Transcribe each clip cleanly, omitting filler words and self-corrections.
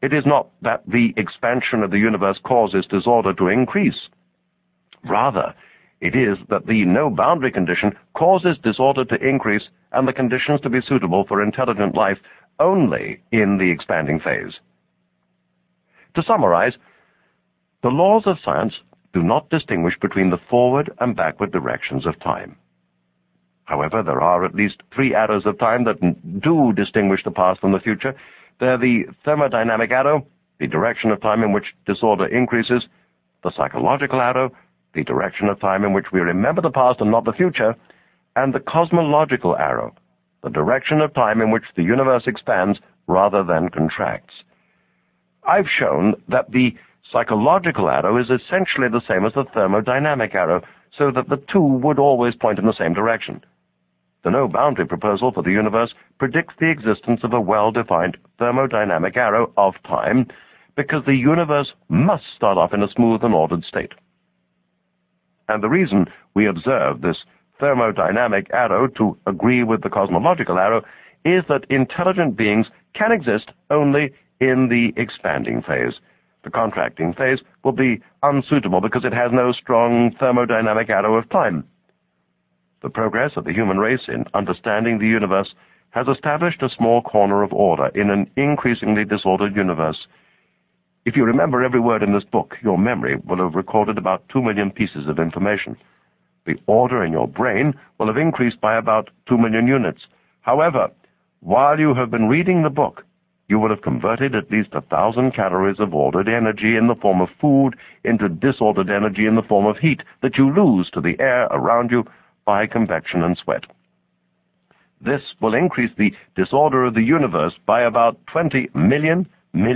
it is not that the expansion of the universe causes disorder to increase. Rather, it is that the no-boundary condition causes disorder to increase and the conditions to be suitable for intelligent life only in the expanding phase. To summarize, the laws of science do not distinguish between the forward and backward directions of time. However, there are at least three arrows of time that do distinguish the past from the future. They're the thermodynamic arrow, the direction of time in which disorder increases, the psychological arrow, the direction of time in which we remember the past and not the future, and the cosmological arrow, the direction of time in which the universe expands rather than contracts. I've shown that the psychological arrow is essentially the same as the thermodynamic arrow, so that the two would always point in the same direction. The no-boundary proposal for the universe predicts the existence of a well-defined thermodynamic arrow of time, because the universe must start off in a smooth and ordered state. And the reason we observe this thermodynamic arrow to agree with the cosmological arrow is that intelligent beings can exist only in the expanding phase. The contracting phase will be unsuitable because it has no strong thermodynamic arrow of time. The progress of the human race in understanding the universe has established a small corner of order in an increasingly disordered universe. If you remember every word in this book, your memory will have recorded about 2 million pieces of information. The order in your brain will have increased by about 2 million units. However, while you have been reading the book, you will have converted at least 1,000 calories of ordered energy in the form of food into disordered energy in the form of heat that you lose to the air around you by convection and sweat. This will increase the disorder of the universe by about 20 million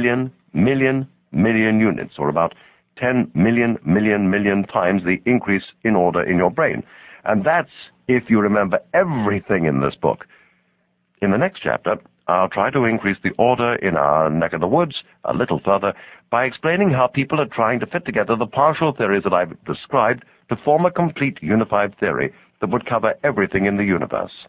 units, or about 10 million times the increase in order in your brain. And that's if you remember everything in this book. In the next chapter, I'll try to increase the order in our neck of the woods a little further by explaining how people are trying to fit together the partial theories that I've described to form a complete unified theory that would cover everything in the universe.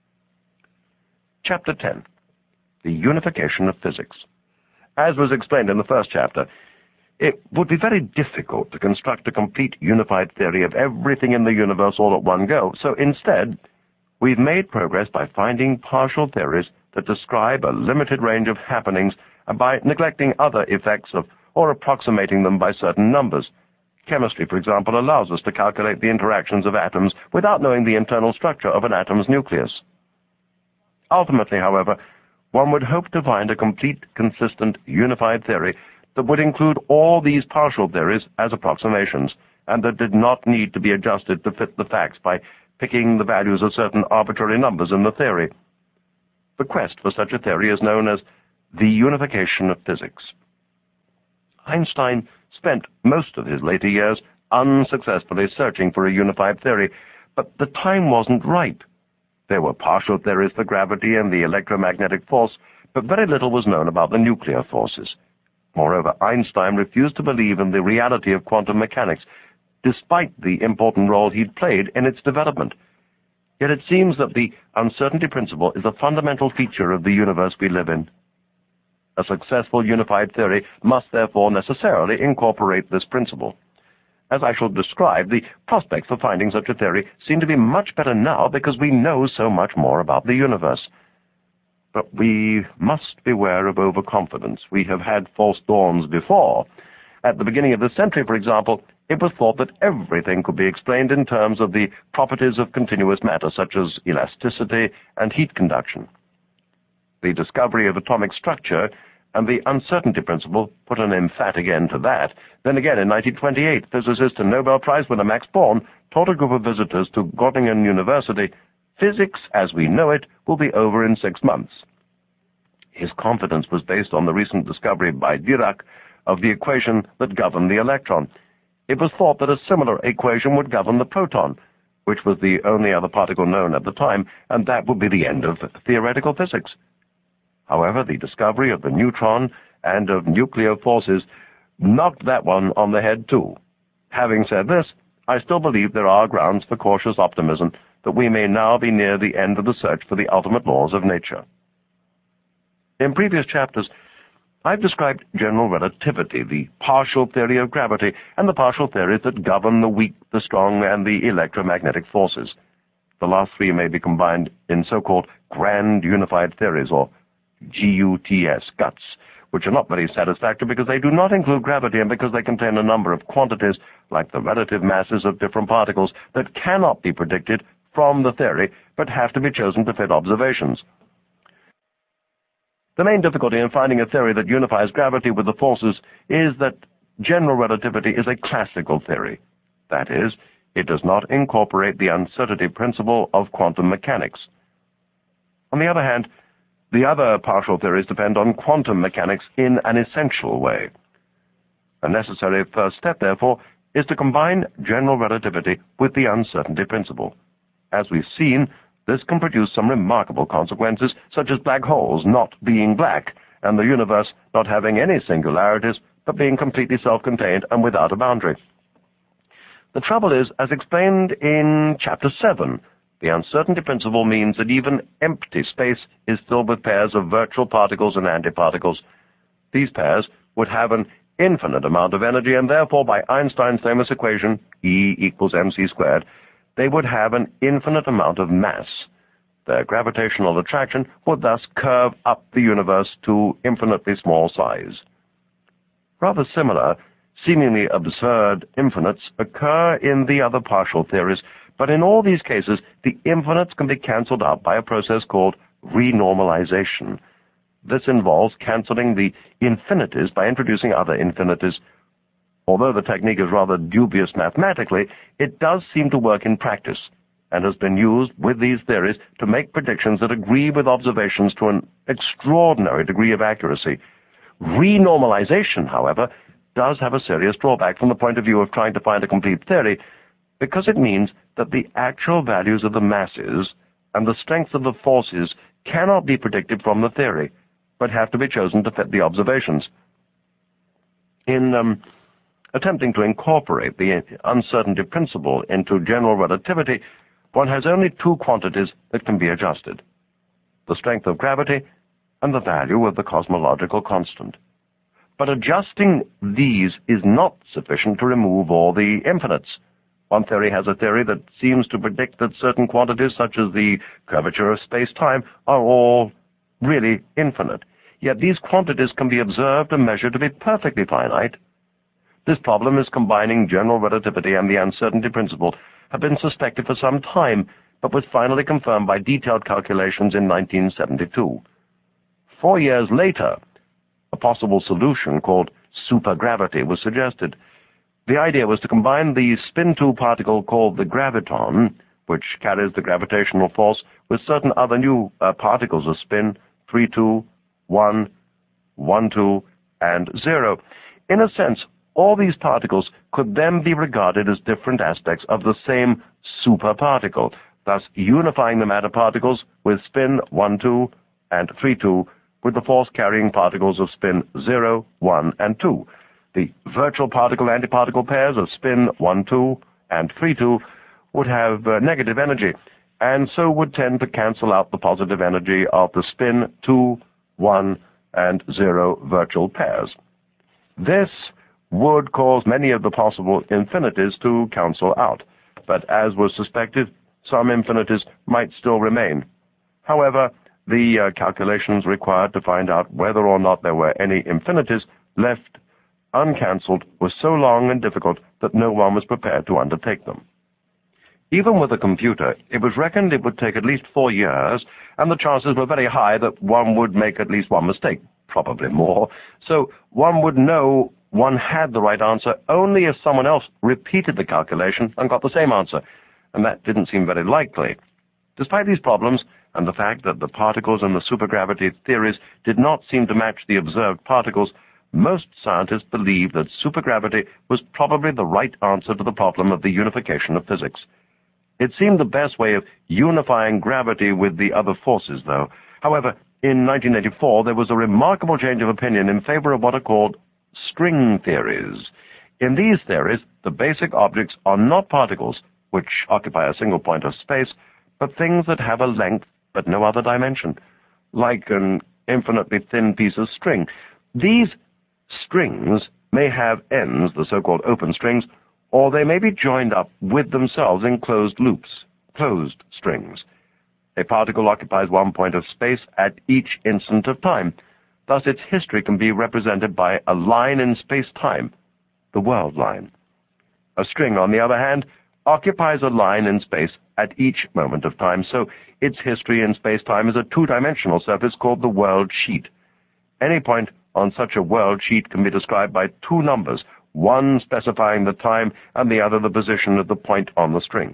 Chapter 10. The Unification of Physics. As was explained in the first chapter, it would be very difficult to construct a complete unified theory of everything in the universe all at one go, so instead, we've made progress by finding partial theories that describe a limited range of happenings and by neglecting other effects of or approximating them by certain numbers. Chemistry, for example, allows us to calculate the interactions of atoms without knowing the internal structure of an atom's nucleus. Ultimately, however, one would hope to find a complete, consistent, unified theory that would include all these partial theories as approximations, and that did not need to be adjusted to fit the facts by picking the values of certain arbitrary numbers in the theory. The quest for such a theory is known as the unification of physics. Einstein spent most of his later years unsuccessfully searching for a unified theory, but the time wasn't ripe. There were partial theories for gravity and the electromagnetic force, but very little was known about the nuclear forces. Moreover, Einstein refused to believe in the reality of quantum mechanics, despite the important role he'd played in its development. Yet it seems that the uncertainty principle is a fundamental feature of the universe we live in. A successful unified theory must therefore necessarily incorporate this principle. As I shall describe, the prospects for finding such a theory seem to be much better now because we know so much more about the universe. But we must beware of overconfidence. We have had false dawns before. At the beginning of this century, for example, it was thought that everything could be explained in terms of the properties of continuous matter, such as elasticity and heat conduction. The discovery of atomic structure and the uncertainty principle put an emphatic end to that. Then again, in 1928, physicist and Nobel Prize winner Max Born taught a group of visitors to Göttingen University, "Physics as we know it will be over in 6 months." His confidence was based on the recent discovery by Dirac of the equation that governed the electron. It was thought that a similar equation would govern the proton, which was the only other particle known at the time, and that would be the end of theoretical physics. However, the discovery of the neutron and of nuclear forces knocked that one on the head too. Having said this, I still believe there are grounds for cautious optimism that we may now be near the end of the search for the ultimate laws of nature. In previous chapters, I've described general relativity, the partial theory of gravity, and the partial theories that govern the weak, the strong, and the electromagnetic forces. The last three may be combined in so-called grand unified theories, or GUTS, which are not very satisfactory because they do not include gravity and because they contain a number of quantities, like the relative masses of different particles, that cannot be predicted from the theory, but have to be chosen to fit observations. The main difficulty in finding a theory that unifies gravity with the forces is that general relativity is a classical theory. That is, it does not incorporate the uncertainty principle of quantum mechanics. On the other hand, the other partial theories depend on quantum mechanics in an essential way. A necessary first step, therefore, is to combine general relativity with the uncertainty principle. As we've seen, this can produce some remarkable consequences, such as black holes not being black, and the universe not having any singularities, but being completely self-contained and without a boundary. The trouble is, as explained in Chapter 7, the uncertainty principle means that even empty space is filled with pairs of virtual particles and antiparticles. These pairs would have an infinite amount of energy, and therefore, by Einstein's famous equation, E equals mc squared, they would have an infinite amount of mass. Their gravitational attraction would thus curve up the universe to infinitely small size. Rather similar, seemingly absurd infinites occur in the other partial theories, but in all these cases, the infinites can be cancelled out by a process called renormalization. This involves cancelling the infinities by introducing other infinities. Although the technique is rather dubious mathematically, it does seem to work in practice, and has been used with these theories to make predictions that agree with observations to an extraordinary degree of accuracy. Renormalization, however, does have a serious drawback from the point of view of trying to find a complete theory, because it means that the actual values of the masses and the strength of the forces cannot be predicted from the theory, but have to be chosen to fit the observations. In attempting to incorporate the uncertainty principle into general relativity, one has only two quantities that can be adjusted: the strength of gravity and the value of the cosmological constant. But adjusting these is not sufficient to remove all the infinites. One theory has a theory that seems to predict that certain quantities, such as the curvature of space-time, are all really infinite. Yet these quantities can be observed and measured to be perfectly finite. This problem is combining general relativity and the uncertainty principle have been suspected for some time, but was finally confirmed by detailed calculations in 1972. 4 years later, a possible solution called supergravity was suggested. The idea was to combine the spin 2 particle called the graviton, which carries the gravitational force, with certain other new particles of spin, 3, 2, 1, 1, 2, and 0. In a sense, all these particles could then be regarded as different aspects of the same superparticle, thus unifying the matter particles with spin 1, 2, and 3, 2, with the force-carrying particles of spin 0, 1, and 2. The virtual particle-antiparticle pairs of spin 1, 2, and 3, 2 would have negative energy, and so would tend to cancel out the positive energy of the spin 2, 1, and 0 virtual pairs. This would cause many of the possible infinities to cancel out, but as was suspected, some infinities might still remain. However, the calculations required to find out whether or not there were any infinities left uncancelled were so long and difficult that no one was prepared to undertake them. Even with a computer, it was reckoned it would take at least 4 years, and the chances were very high that one would make at least one mistake, probably more. So one would know one had the right answer only if someone else repeated the calculation and got the same answer, and that didn't seem very likely. Despite these problems, and the fact that the particles in the supergravity theories did not seem to match the observed particles, most scientists believed that supergravity was probably the right answer to the problem of the unification of physics. It seemed the best way of unifying gravity with the other forces, though. However, in 1984, there was a remarkable change of opinion in favor of what are called string theories. In these theories, the basic objects are not particles, which occupy a single point of space, but things that have a length but no other dimension, like an infinitely thin piece of string. These strings may have ends, the so-called open strings, or they may be joined up with themselves in closed loops, closed strings. A particle occupies one point of space at each instant of time. Thus its history can be represented by a line in space-time, the world line. A string, on the other hand, occupies a line in space at each moment of time, so its history in space-time is a two-dimensional surface called the world sheet. Any point on such a world sheet can be described by two numbers, one specifying the time and the other the position of the point on the string.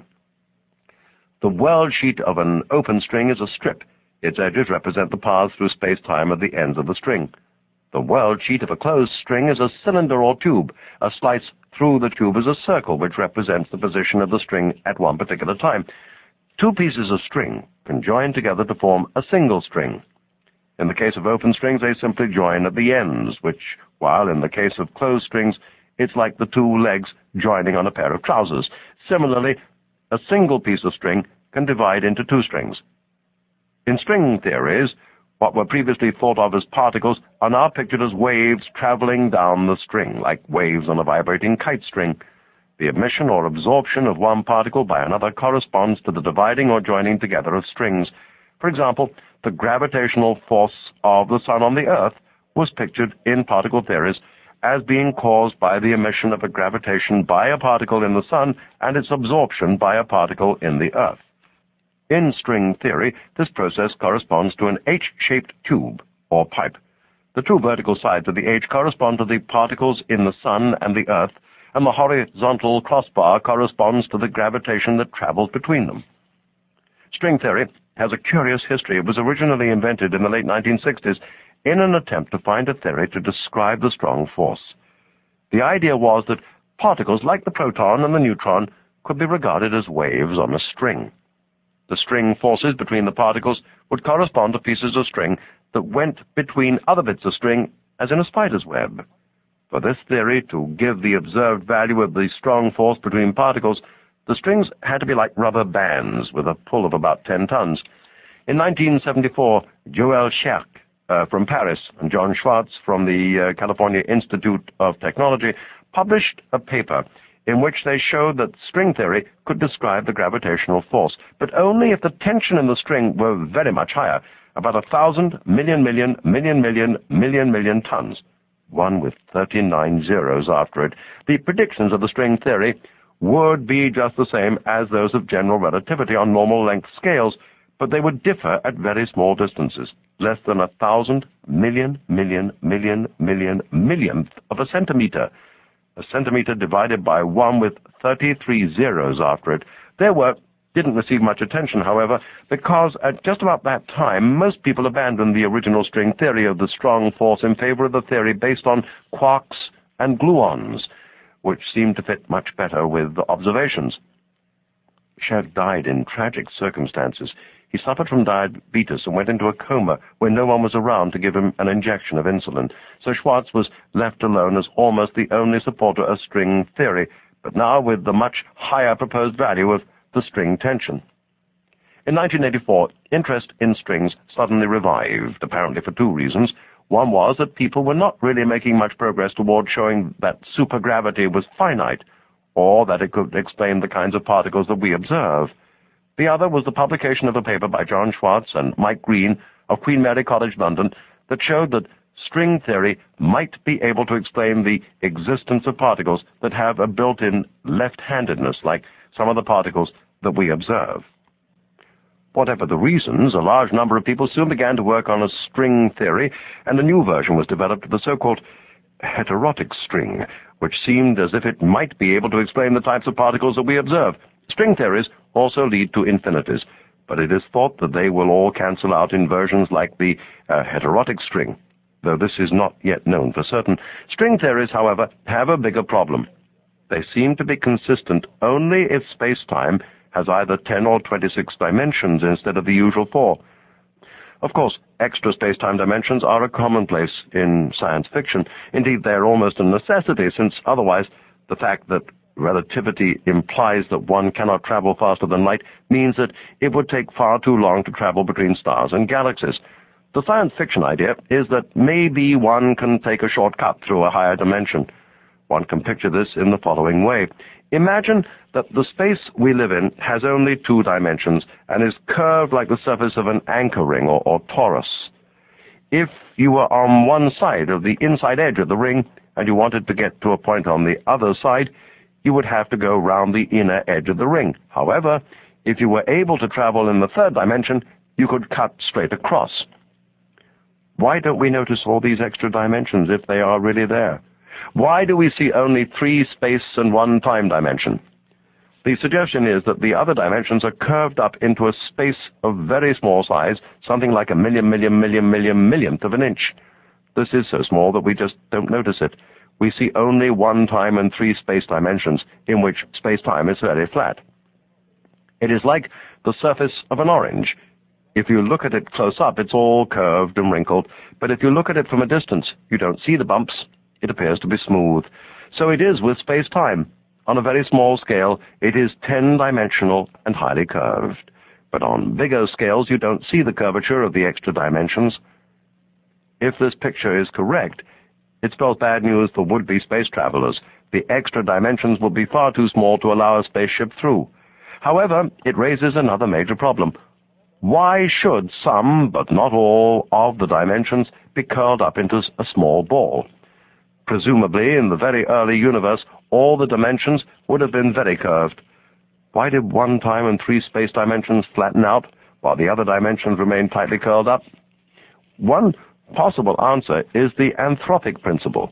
The world sheet of an open string is a strip. Its edges represent the paths through space-time at the ends of the string. The world sheet of a closed string is a cylinder or tube. A slice through the tube is a circle, which represents the position of the string at one particular time. Two pieces of string can join together to form a single string. In the case of open strings, they simply join at the ends, which, while in the case of closed strings, it's like the two legs joining on a pair of trousers. Similarly, a single piece of string can divide into two strings. In string theories, what were previously thought of as particles are now pictured as waves traveling down the string, like waves on a vibrating kite string. The emission or absorption of one particle by another corresponds to the dividing or joining together of strings. For example, the gravitational force of the Sun on the Earth was pictured in particle theories as being caused by the emission of a gravitation by a particle in the Sun and its absorption by a particle in the Earth. In string theory, this process corresponds to an H-shaped tube, or pipe. The two vertical sides of the H correspond to the particles in the Sun and the Earth, and the horizontal crossbar corresponds to the gravitation that travels between them. String theory has a curious history. It was originally invented in the late 1960s in an attempt to find a theory to describe the strong force. The idea was that particles like the proton and the neutron could be regarded as waves on a string. The string forces between the particles would correspond to pieces of string that went between other bits of string, as in a spider's web. For this theory to give the observed value of the strong force between particles, the strings had to be like rubber bands with a pull of about 10 tons. In 1974, Joël Cherc from Paris and John Schwartz from the California Institute of Technology published a paper in which they showed that string theory could describe the gravitational force, but only if the tension in the string were very much higher, about 1,000 million tons, one with 39 zeros after it. The predictions of the string theory would be just the same as those of general relativity on normal length scales, but they would differ at very small distances, less than 1,000 millionth of a centimeter. A centimeter divided by 1 with 33 zeros after it. Their work didn't receive much attention, however, because at just about that time, most people abandoned the original string theory of the strong force in favor of the theory based on quarks and gluons, which seemed to fit much better with observations. Cherc died in tragic circumstances. He suffered from diabetes and went into a coma when no one was around to give him an injection of insulin. So Schwartz was left alone as almost the only supporter of string theory, but now with the much higher proposed value of the string tension. In 1984, interest in strings suddenly revived, apparently for two reasons. One was that people were not really making much progress toward showing that supergravity was finite, or that it could explain the kinds of particles that we observe. The other was the publication of a paper by John Schwartz and Mike Green of Queen Mary College, London, that showed that string theory might be able to explain the existence of particles that have a built-in left-handedness, like some of the particles that we observe. Whatever the reasons, a large number of people soon began to work on a string theory, and a new version was developed of the so-called heterotic string, which seemed as if it might be able to explain the types of particles that we observe. String theories also lead to infinities, but it is thought that they will all cancel out in versions like the heterotic string, though this is not yet known for certain. String theories, however, have a bigger problem. They seem to be consistent only if space-time has either 10 or 26 dimensions instead of the usual 4. Of course, extra space-time dimensions are a commonplace in science fiction. Indeed, they are almost a necessity, since otherwise the fact that relativity implies that one cannot travel faster than light means that it would take far too long to travel between stars and galaxies. The science fiction idea is that maybe one can take a shortcut through a higher dimension. One can picture this in the following way. Imagine that the space we live in has only 2 dimensions and is curved like the surface of an anchor ring or torus. If you were on one side of the inside edge of the ring and you wanted to get to a point on the other side, you would have to go round the inner edge of the ring. However, if you were able to travel in the 3rd dimension, you could cut straight across. Why don't we notice all these extra dimensions if they are really there? Why do we see only 3 space and 1 time dimension? The suggestion is that the other dimensions are curved up into a space of very small size, something like a millionth of an inch. This is so small that we just don't notice it. We see only 1 time and 3 space dimensions, in which space-time is very flat. It is like the surface of an orange. If you look at it close up, it's all curved and wrinkled, but if you look at it from a distance, you don't see the bumps. It appears to be smooth. So it is with space-time. On a very small scale, it is 10-dimensional and highly curved. But on bigger scales, you don't see the curvature of the extra dimensions. If this picture is correct, it spells bad news for would-be space travelers. The extra dimensions will be far too small to allow a spaceship through. However, it raises another major problem. Why should some, but not all, of the dimensions be curled up into a small ball? Presumably, in the very early universe, all the dimensions would have been very curved. Why did 1 time and 3 space dimensions flatten out, while the other dimensions remain tightly curled up? One possible answer is the anthropic principle.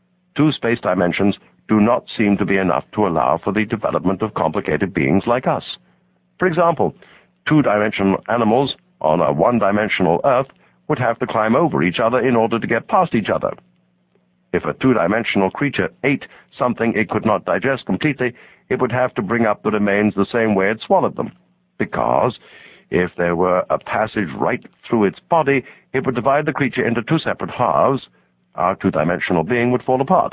2 space dimensions do not seem to be enough to allow for the development of complicated beings like us. For example, 2-dimensional animals on a 1-dimensional Earth would have to climb over each other in order to get past each other. If a 2-dimensional creature ate something it could not digest completely, it would have to bring up the remains the same way it swallowed them, because if there were a passage right through its body, it would divide the creature into 2 separate halves. Our 2-dimensional being would fall apart.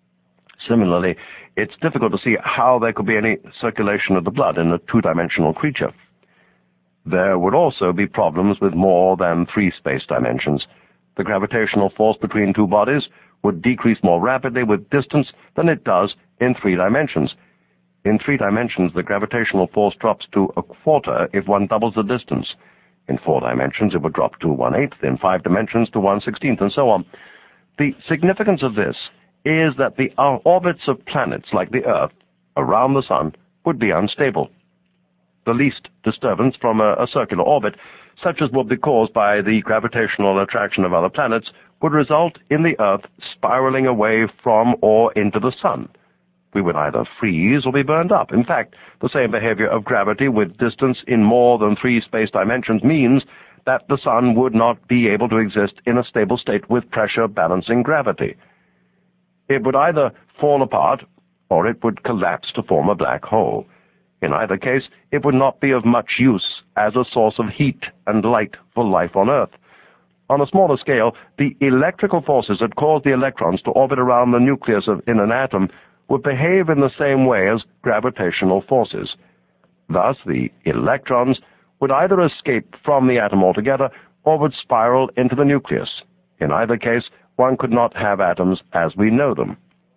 Similarly, it's difficult to see how there could be any circulation of the blood in a 2-dimensional creature. There would also be problems with more than 3 space dimensions. The gravitational force between 2 bodies would decrease more rapidly with distance than it does in 3 dimensions. In 3 dimensions, the gravitational force drops to 1/4 if one doubles the distance. In 4 dimensions, it would drop to 1/8, in 5 dimensions to 1/16, and so on. The significance of this is that the orbits of planets like the Earth around the Sun would be unstable. The least disturbance from a circular orbit, such as would be caused by the gravitational attraction of other planets, would result in the Earth spiraling away from or into the Sun. We would either freeze or be burned up. In fact, the same behavior of gravity with distance in more than 3 space dimensions means that the Sun would not be able to exist in a stable state with pressure balancing gravity. It would either fall apart or it would collapse to form a black hole. In either case, it would not be of much use as a source of heat and light for life on Earth. On a smaller scale, the electrical forces that cause the electrons to orbit around the nucleus in an atom would behave in the same way as gravitational forces. Thus, the electrons would either escape from the atom altogether or would spiral into the nucleus. In either case, one could not have atoms as we know them.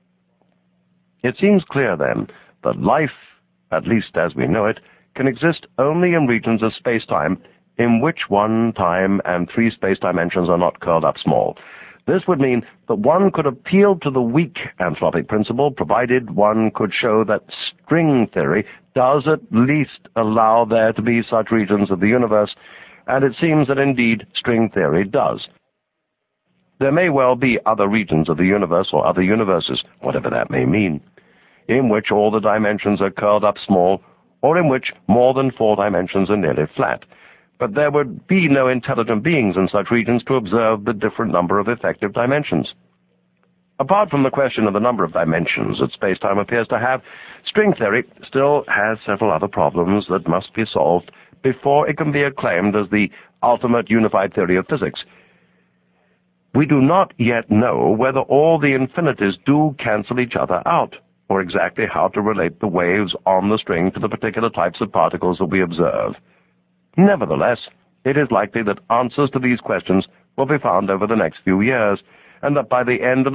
It seems clear, then, that life, at least as we know it, can exist only in regions of space-time in which 1 time and 3 space dimensions are not curled up small. This would mean that one could appeal to the weak anthropic principle, provided one could show that string theory does at least allow there to be such regions of the universe, and it seems that indeed string theory does. There may well be other regions of the universe or other universes, whatever that may mean, in which all the dimensions are curled up small, or in which more than 4 dimensions are nearly flat. But there would be no intelligent beings in such regions to observe the different number of effective dimensions. Apart from the question of the number of dimensions that space-time appears to have, string theory still has several other problems that must be solved before it can be acclaimed as the ultimate unified theory of physics. We do not yet know whether all the infinities do cancel each other out, or exactly how to relate the waves on the string to the particular types of particles that we observe. Nevertheless, it is likely that answers to these questions will be found over the next few years, and that by the end of